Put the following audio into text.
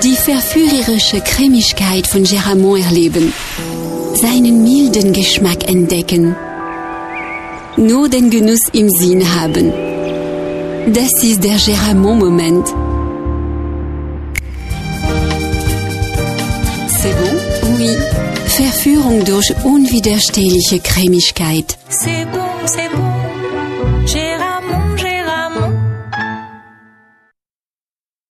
Die verführerische Cremigkeit von Geramont erleben. Seinen milden Geschmack entdecken. Nur den Genuss im Sinn haben. Das ist der Geramont-Moment. C'est bon? Oui. Verführung durch unwiderstehliche Cremigkeit. C'est bon, Geramont.